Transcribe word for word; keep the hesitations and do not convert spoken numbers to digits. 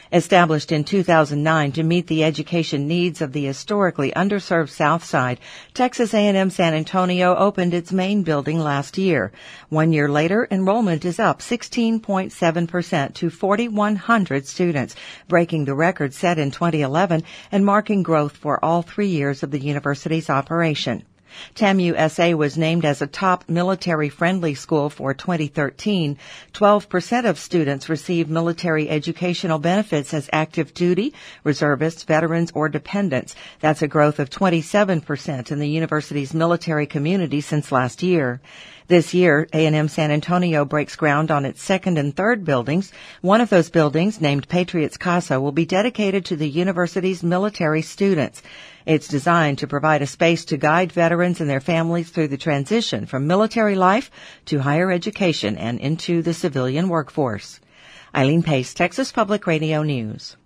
Established in two thousand nine to meet the education needs of the historically underserved South Side, Texas A and M San Antonio opened its main building last year. One year later, enrollment is up sixteen point seven percent to four thousand one hundred students, breaking the record set in twenty eleven and marking growth for all three years of the university's operation. TAMU S A was named as a top military-friendly school for twenty thirteen. twelve percent of students receive military educational benefits as active duty, reservists, veterans, or dependents. That's a growth of twenty-seven percent in the university's military community since last year. This year, A and M San Antonio breaks ground on its second and third buildings. One of those buildings, named Patriots Casa, will be dedicated to the university's military students. It's designed to provide a space to guide veterans and their families through the transition from military life to higher education and into the civilian workforce. Eileen Pace, Texas Public Radio News.